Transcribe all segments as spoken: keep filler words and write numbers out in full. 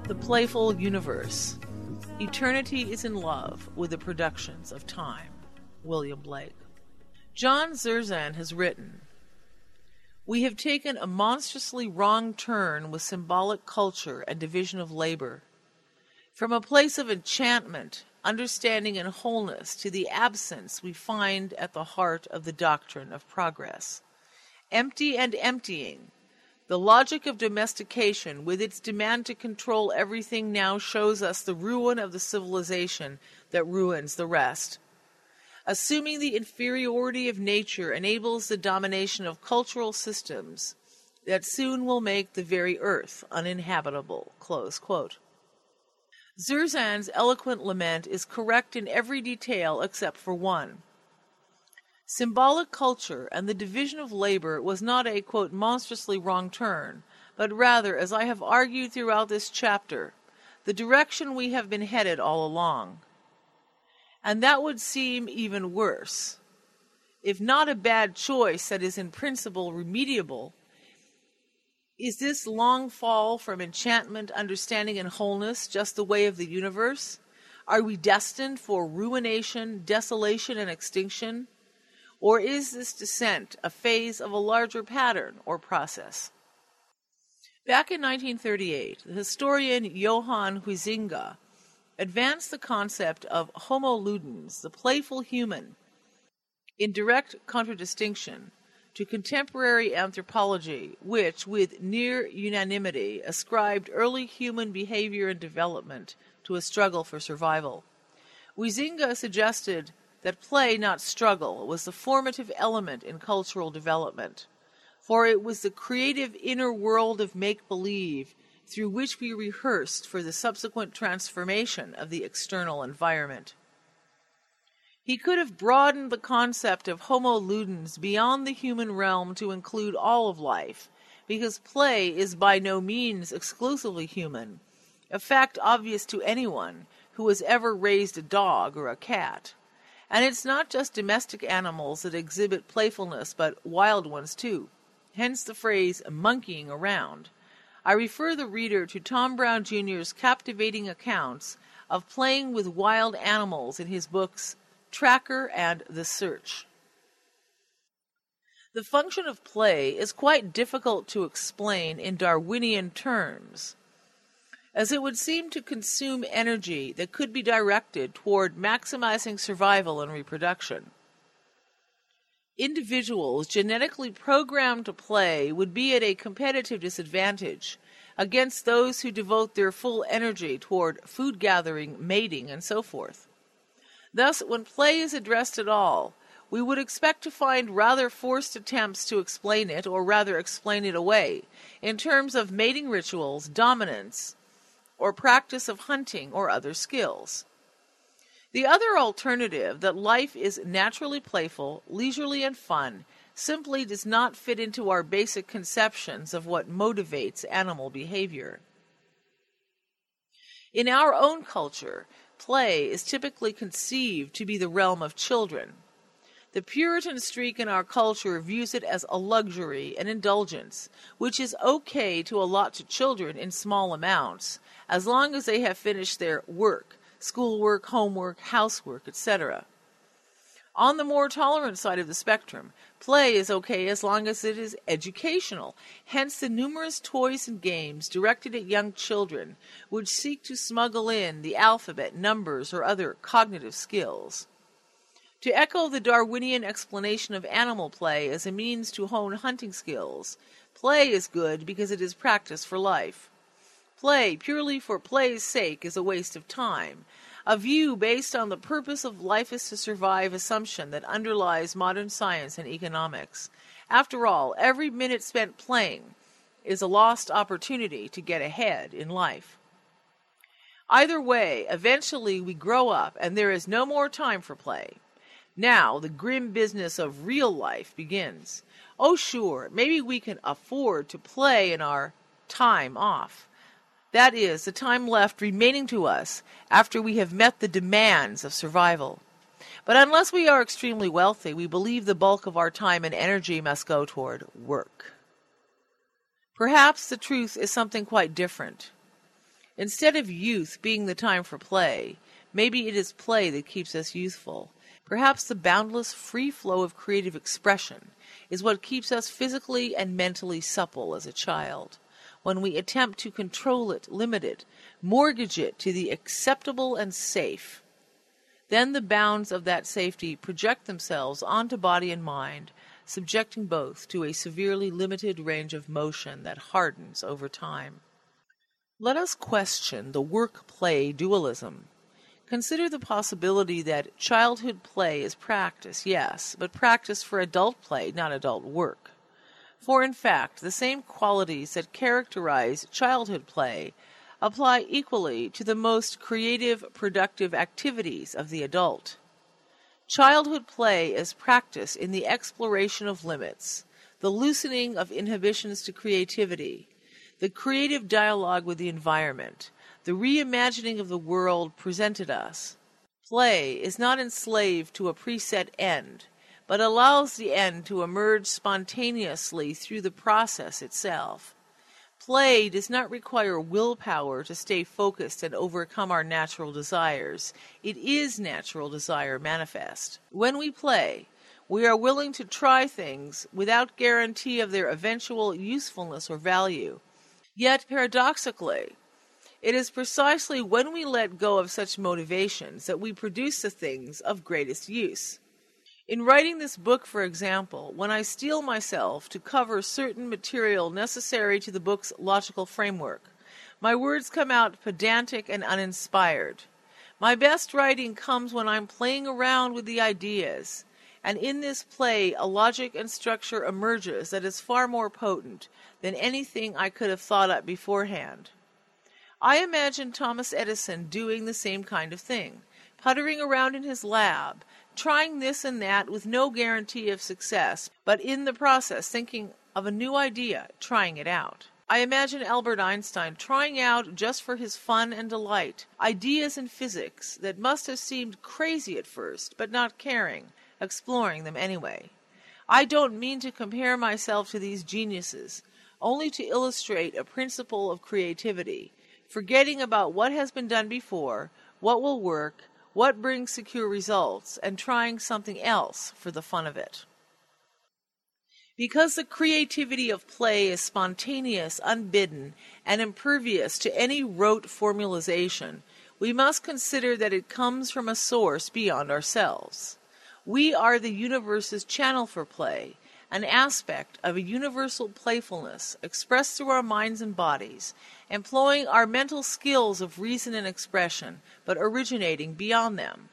The Playful Universe. Eternity is in love with the productions of time. William Blake. John Zerzan has written, "We have taken a monstrously wrong turn with symbolic culture and division of labor. From a place of enchantment, understanding, and wholeness to the absence we find at the heart of the doctrine of progress. Empty and emptying. The logic of domestication, with its demand to control everything, now shows us the ruin of the civilization that ruins the rest. Assuming the inferiority of nature enables the domination of cultural systems that soon will make the very earth uninhabitable." Close quote. Zerzan's eloquent lament is correct in every detail except for one. Symbolic culture and the division of labor was not a, quote, monstrously wrong turn, but rather, as I have argued throughout this chapter, the direction we have been headed all along. And that would seem even worse. If not a bad choice that is in principle remediable, is this long fall from enchantment, understanding, and wholeness just the way of the universe? Are we destined for ruination, desolation, and extinction? Or is this descent a phase of a larger pattern or process? Back in nineteen thirty-eight, the historian Johann Huizinga advanced the concept of Homo ludens, the playful human, in direct contradistinction to contemporary anthropology, which, with near unanimity, ascribed early human behavior and development to a struggle for survival. Huizinga suggested that play, not struggle, was the formative element in cultural development, for it was the creative inner world of make-believe through which we rehearsed for the subsequent transformation of the external environment. He could have broadened the concept of Homo ludens beyond the human realm to include all of life, because play is by no means exclusively human, a fact obvious to anyone who has ever raised a dog or a cat. And it's not just domestic animals that exhibit playfulness, but wild ones too. Hence the phrase monkeying around. I refer the reader to Tom Brown Junior's captivating accounts of playing with wild animals in his books Tracker and The Search. The function of play is quite difficult to explain in Darwinian terms, as it would seem to consume energy that could be directed toward maximizing survival and reproduction. Individuals genetically programmed to play would be at a competitive disadvantage against those who devote their full energy toward food gathering, mating, and so forth. Thus, when play is addressed at all, we would expect to find rather forced attempts to explain it, or rather explain it away, in terms of mating rituals, dominance, or practice of hunting or other skills. The other alternative, that life is naturally playful, leisurely, and fun, simply does not fit into our basic conceptions of what motivates animal behavior. In our own culture, play is typically conceived to be the realm of children. The Puritan streak in our culture views it as a luxury, an indulgence, which is okay to allot to children in small amounts, as long as they have finished their work, schoolwork, homework, housework, et cetera. On the more tolerant side of the spectrum, play is okay as long as it is educational, hence the numerous toys and games directed at young children which seek to smuggle in the alphabet, numbers, or other cognitive skills. To echo the Darwinian explanation of animal play as a means to hone hunting skills, play is good because it is practice for life. Play purely for play's sake is a waste of time, a view based on the purpose of life is to survive assumption that underlies modern science and economics. After all, every minute spent playing is a lost opportunity to get ahead in life. Either way, eventually we grow up and there is no more time for play. Now the grim business of real life begins. Oh sure, maybe we can afford to play in our time off. That is, the time left remaining to us after we have met the demands of survival. But unless we are extremely wealthy, we believe the bulk of our time and energy must go toward work. Perhaps the truth is something quite different. Instead of youth being the time for play, maybe it is play that keeps us youthful. Perhaps the boundless free flow of creative expression is what keeps us physically and mentally supple as a child. When we attempt to control it, limit it, mortgage it to the acceptable and safe, then the bounds of that safety project themselves onto body and mind, subjecting both to a severely limited range of motion that hardens over time. Let us question the work-play dualism. Consider the possibility that childhood play is practice, yes, but practice for adult play, not adult work. For in fact, the same qualities that characterize childhood play apply equally to the most creative, productive activities of the adult. Childhood play is practice in the exploration of limits, the loosening of inhibitions to creativity, the creative dialogue with the environment, the reimagining of the world presented us. Play is not enslaved to a preset end, but allows the end to emerge spontaneously through the process itself. Play does not require willpower to stay focused and overcome our natural desires. It is natural desire manifest. When we play, we are willing to try things without guarantee of their eventual usefulness or value. Yet, paradoxically, it is precisely when we let go of such motivations that we produce the things of greatest use. In writing this book, for example, when I steel myself to cover certain material necessary to the book's logical framework, my words come out pedantic and uninspired. My best writing comes when I'm playing around with the ideas, and in this play a logic and structure emerges that is far more potent than anything I could have thought up beforehand. I imagine Thomas Edison doing the same kind of thing, puttering around in his lab, trying this and that with no guarantee of success, but in the process thinking of a new idea, trying it out. I imagine Albert Einstein trying out, just for his fun and delight, ideas in physics that must have seemed crazy at first, but not caring, exploring them anyway. I don't mean to compare myself to these geniuses, only to illustrate a principle of creativity, forgetting about what has been done before, what will work, what brings secure results, and trying something else for the fun of it. Because the creativity of play is spontaneous, unbidden, and impervious to any rote formalization, we must consider that it comes from a source beyond ourselves. We are the universe's channel for play, an aspect of a universal playfulness expressed through our minds and bodies, employing our mental skills of reason and expression, but originating beyond them.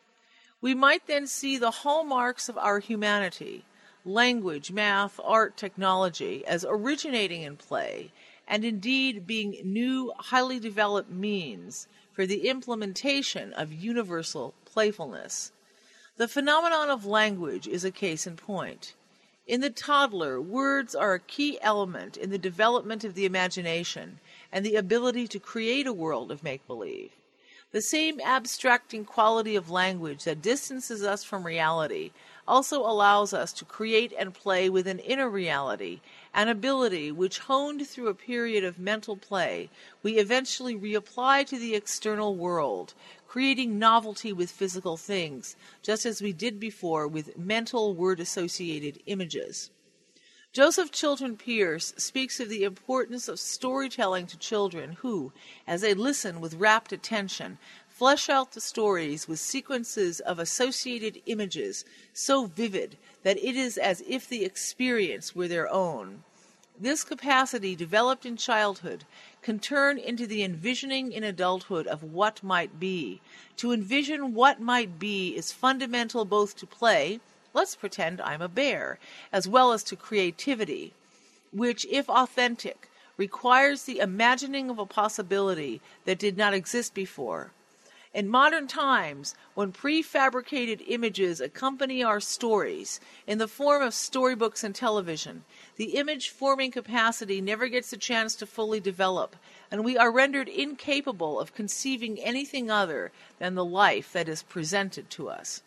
We might then see the hallmarks of our humanity, language, math, art, technology, as originating in play, and indeed being new, highly developed means for the implementation of universal playfulness. The phenomenon of language is a case in point. In the toddler, words are a key element in the development of the imagination and the ability to create a world of make-believe. The same abstracting quality of language that distances us from reality also allows us to create and play with an inner reality, an ability which, honed through a period of mental play, we eventually reapply to the external world, creating novelty with physical things, just as we did before with mental word-associated images. Joseph Chilton Pearce speaks of the importance of storytelling to children who, as they listen with rapt attention, flesh out the stories with sequences of associated images so vivid that it is as if the experience were their own. This capacity, developed in childhood, can turn into the envisioning in adulthood of what might be. To envision what might be is fundamental both to play, let's pretend I'm a bear, as well as to creativity, which, if authentic, requires the imagining of a possibility that did not exist before. In modern times, when prefabricated images accompany our stories in the form of storybooks and television, the image-forming capacity never gets a chance to fully develop, and we are rendered incapable of conceiving anything other than the life that is presented to us.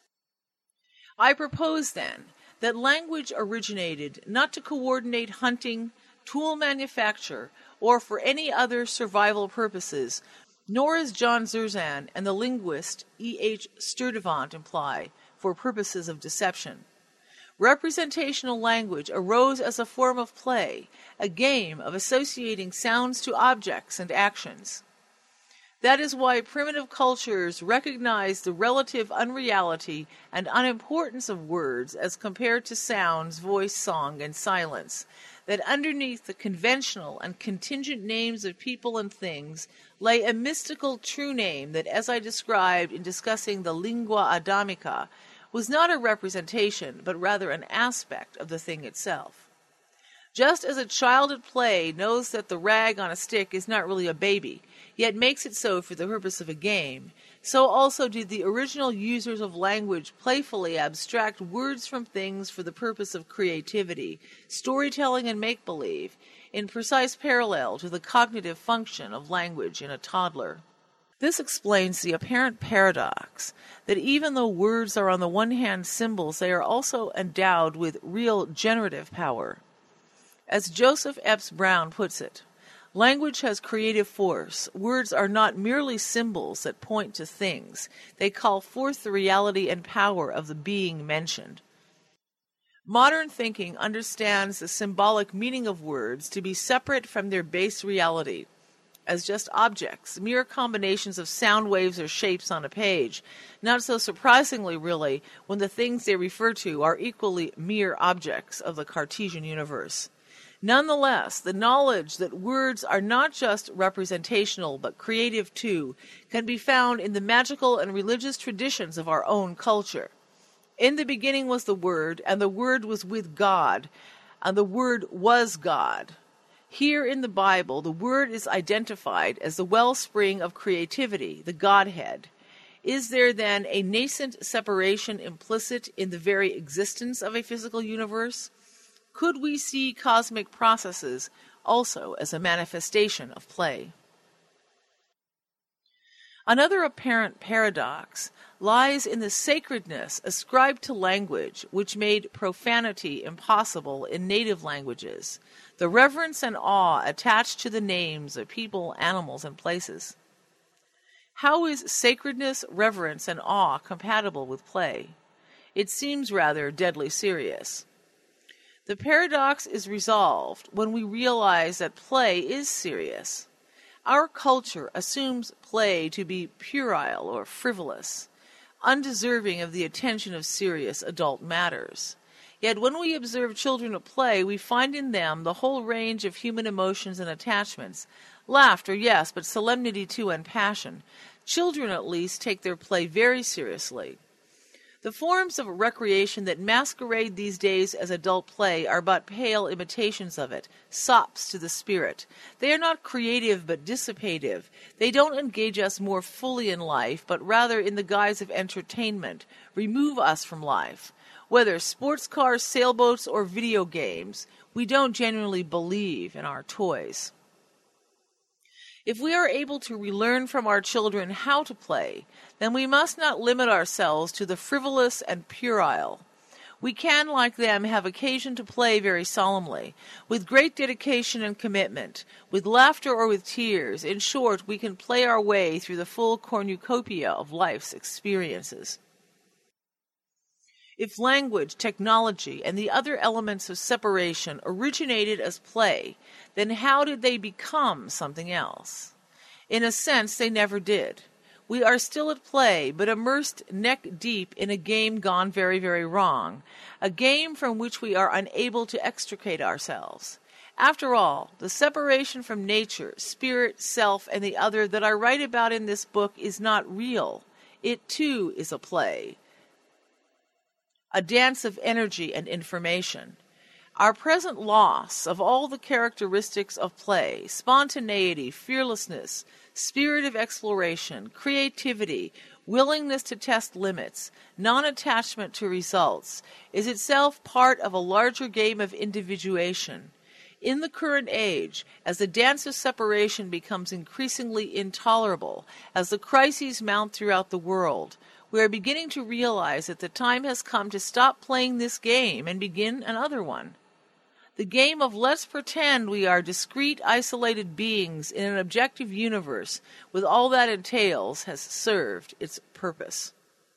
I propose, then, that language originated not to coordinate hunting, tool manufacture, or for any other survival purposes, nor, as John Zerzan and the linguist E H Sturtevant imply, for purposes of deception. Representational language arose as a form of play, a game of associating sounds to objects and actions. That is why primitive cultures recognized the relative unreality and unimportance of words as compared to sounds, voice, song, and silence, that underneath the conventional and contingent names of people and things lay a mystical true name that, as I described in discussing the lingua adamica, was not a representation, but rather an aspect of the thing itself. Just as a child at play knows that the rag on a stick is not really a baby, yet makes it so for the purpose of a game, so also did the original users of language playfully abstract words from things for the purpose of creativity, storytelling, and make-believe, in precise parallel to the cognitive function of language in a toddler. This explains the apparent paradox that even though words are on the one hand symbols, they are also endowed with real generative power. As Joseph Epps Brown puts it, language has creative force. Words are not merely symbols that point to things. They call forth the reality and power of the being mentioned. Modern thinking understands the symbolic meaning of words to be separate from their base reality, as just objects, mere combinations of sound waves or shapes on a page, not so surprisingly really when the things they refer to are equally mere objects of the Cartesian universe. Nonetheless, the knowledge that words are not just representational but creative too can be found in the magical and religious traditions of our own culture. In the beginning was the Word, and the Word was with God, and the Word was God. Here in the Bible, the Word is identified as the wellspring of creativity, the Godhead. Is there then a nascent separation implicit in the very existence of a physical universe? Could we see cosmic processes also as a manifestation of play? Another apparent paradox lies in the sacredness ascribed to language, which made profanity impossible in native languages, the reverence and awe attached to the names of people, animals, and places. How is sacredness, reverence, and awe compatible with play? It seems rather deadly serious. The paradox is resolved when we realize that play is serious. Our culture assumes play to be puerile or frivolous, undeserving of the attention of serious adult matters. Yet when we observe children at play, we find in them the whole range of human emotions and attachments. Laughter, yes, but solemnity too, and passion. Children, at least, take their play very seriously. The forms of recreation that masquerade these days as adult play are but pale imitations of it, sops to the spirit. They are not creative but dissipative. They don't engage us more fully in life, but rather in the guise of entertainment, remove us from life. Whether sports cars, sailboats, or video games, we don't genuinely believe in our toys. If we are able to relearn from our children how to play, then we must not limit ourselves to the frivolous and puerile. We can, like them, have occasion to play very solemnly, with great dedication and commitment, with laughter or with tears. In short, we can play our way through the full cornucopia of life's experiences. If language, technology, and the other elements of separation originated as play, then how did they become something else? In a sense, they never did. We are still at play, but immersed neck-deep in a game gone very, very wrong, a game from which we are unable to extricate ourselves. After all, the separation from nature, spirit, self, and the other that I write about in this book is not real. It, too, is a play, a dance of energy and information. Our present loss of all the characteristics of play, spontaneity, fearlessness, spirit of exploration, creativity, willingness to test limits, non-attachment to results, is itself part of a larger game of individuation. In the current age, as the dance of separation becomes increasingly intolerable, as the crises mount throughout the world, we are beginning to realize that the time has come to stop playing this game and begin another one. The game of let's pretend we are discrete, isolated beings in an objective universe with all that entails has served its purpose.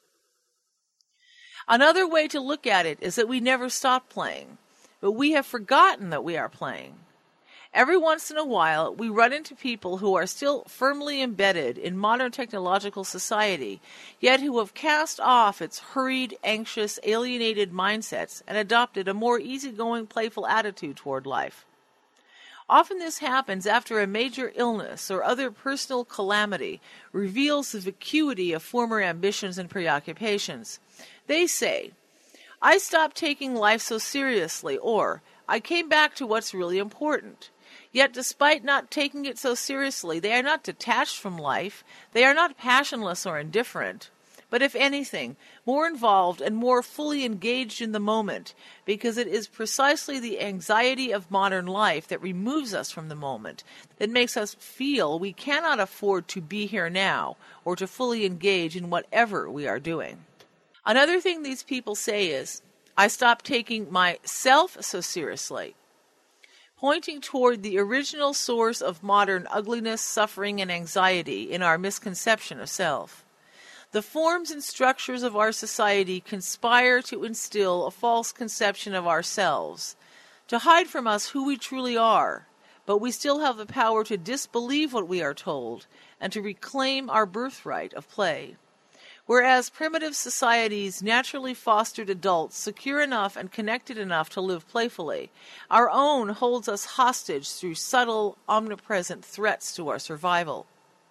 Another way to look at it is that we never stop playing, but we have forgotten that we are playing. Every once in a while, we run into people who are still firmly embedded in modern technological society, yet who have cast off its hurried, anxious, alienated mindsets and adopted a more easygoing, playful attitude toward life. Often this happens after a major illness or other personal calamity reveals the vacuity of former ambitions and preoccupations. They say, "I stopped taking life so seriously," or "I came back to what's really important." Yet despite not taking it so seriously, they are not detached from life, they are not passionless or indifferent, but if anything, more involved and more fully engaged in the moment, because it is precisely the anxiety of modern life that removes us from the moment, that makes us feel we cannot afford to be here now, or to fully engage in whatever we are doing. Another thing these people say is, "I stopped taking myself so seriously," pointing toward the original source of modern ugliness, suffering, and anxiety in our misconception of self. The forms and structures of our society conspire to instill a false conception of ourselves, to hide from us who we truly are, but we still have the power to disbelieve what we are told and to reclaim our birthright of play. Whereas primitive societies naturally fostered adults secure enough and connected enough to live playfully, our own holds us hostage through subtle, omnipresent threats to our survival.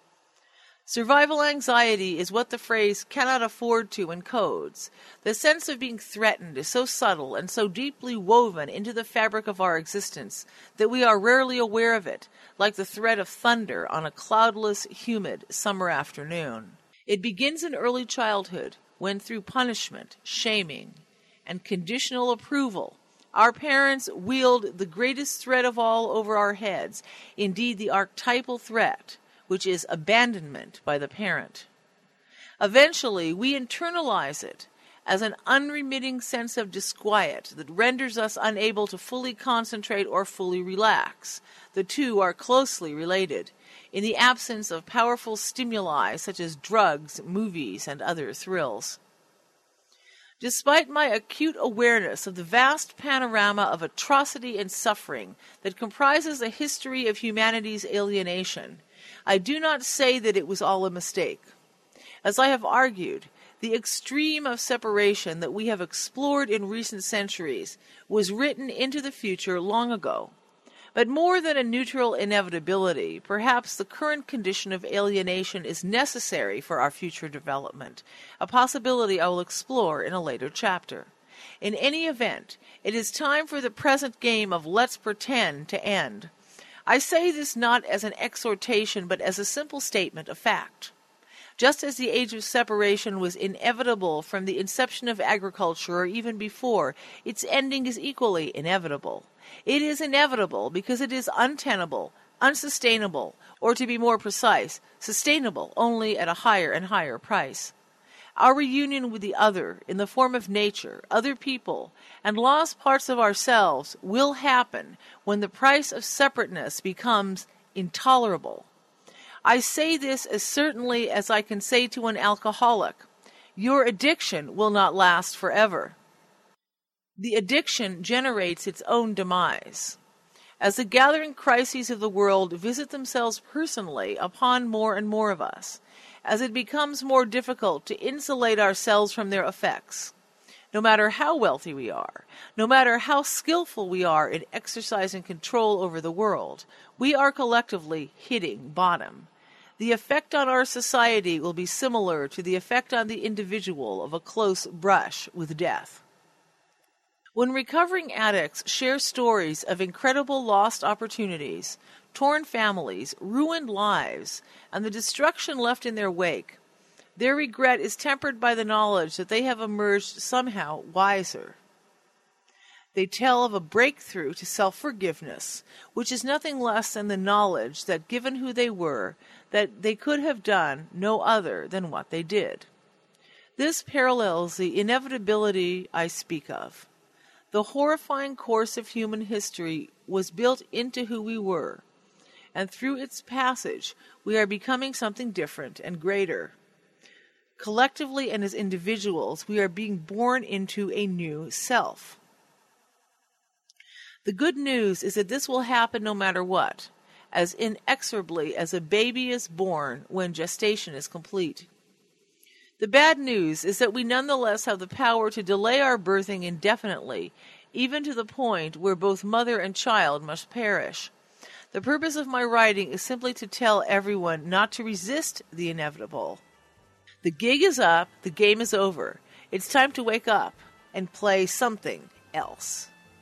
Survival anxiety is what the phrase "cannot afford to" encodes. The sense of being threatened is so subtle and so deeply woven into the fabric of our existence that we are rarely aware of it, like the threat of thunder on a cloudless, humid summer afternoon. It begins in early childhood, when through punishment, shaming, and conditional approval, our parents wield the greatest threat of all over our heads, indeed the archetypal threat, which is abandonment by the parent. Eventually, we internalize it as an unremitting sense of disquiet that renders us unable to fully concentrate or fully relax. The two are closely related. In the absence of powerful stimuli such as drugs, movies, and other thrills. Despite my acute awareness of the vast panorama of atrocity and suffering that comprises the history of humanity's alienation, I do not say that it was all a mistake. As I have argued, the extreme of separation that we have explored in recent centuries was written into the future long ago. But more than a neutral inevitability, perhaps the current condition of alienation is necessary for our future development, a possibility I will explore in a later chapter. In any event, it is time for the present game of let's pretend to end. I say this not as an exhortation, but as a simple statement of fact. Just as the age of separation was inevitable from the inception of agriculture or even before, its ending is equally inevitable. It is inevitable because it is untenable, unsustainable, or to be more precise, sustainable only at a higher and higher price. Our reunion with the other, in the form of nature, other people, and lost parts of ourselves will happen when the price of separateness becomes intolerable. I say this as certainly as I can say to an alcoholic, your addiction will not last forever. The addiction generates its own demise. As the gathering crises of the world visit themselves personally upon more and more of us, as it becomes more difficult to insulate ourselves from their effects, no matter how wealthy we are, no matter how skillful we are in exercising control over the world, we are collectively hitting bottom. The effect on our society will be similar to the effect on the individual of a close brush with death. When recovering addicts share stories of incredible lost opportunities, torn families, ruined lives, and the destruction left in their wake, their regret is tempered by the knowledge that they have emerged somehow wiser. They tell of a breakthrough to self-forgiveness, which is nothing less than the knowledge that, given who they were, that they could have done no other than what they did. This parallels the inevitability I speak of. The horrifying course of human history was built into who we were, and through its passage, we are becoming something different and greater. Collectively and as individuals, we are being born into a new self. The good news is that this will happen no matter what, as inexorably as a baby is born when gestation is complete. The bad news is that we nonetheless have the power to delay our birthing indefinitely, even to the point where both mother and child must perish. The purpose of my writing is simply to tell everyone not to resist the inevitable. The gig is up, the game is over. It's time to wake up and play something else.